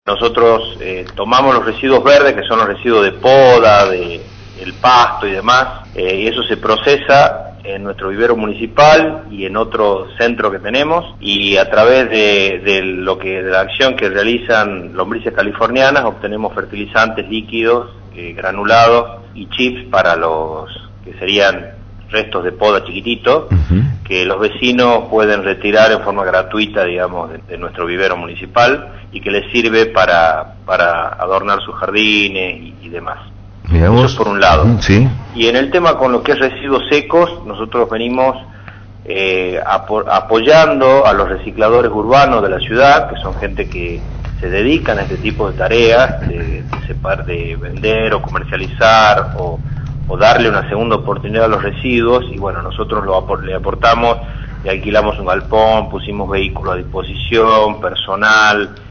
Nosotros tomamos los residuos verdes, que son los residuos de poda, el pasto y demás, y eso se procesa en nuestro vivero municipal y en otro centro que tenemos, y a través de la acción que realizan lombrices californianas obtenemos fertilizantes líquidos, granulados y chips para los que serían restos de poda chiquititos, que los vecinos pueden retirar en forma gratuita, digamos, de nuestro vivero municipal, y que les sirve para adornar sus jardines y demás. Eso es por un lado. Sí. Y en el tema con lo que es residuos secos, nosotros venimos apoyando a los recicladores urbanos de la ciudad, que son gente que se dedican a este tipo de tareas, de vender o comercializar o darle una segunda oportunidad a los residuos, y bueno, nosotros le aportamos, le alquilamos un galpón, pusimos vehículos a disposición, personal,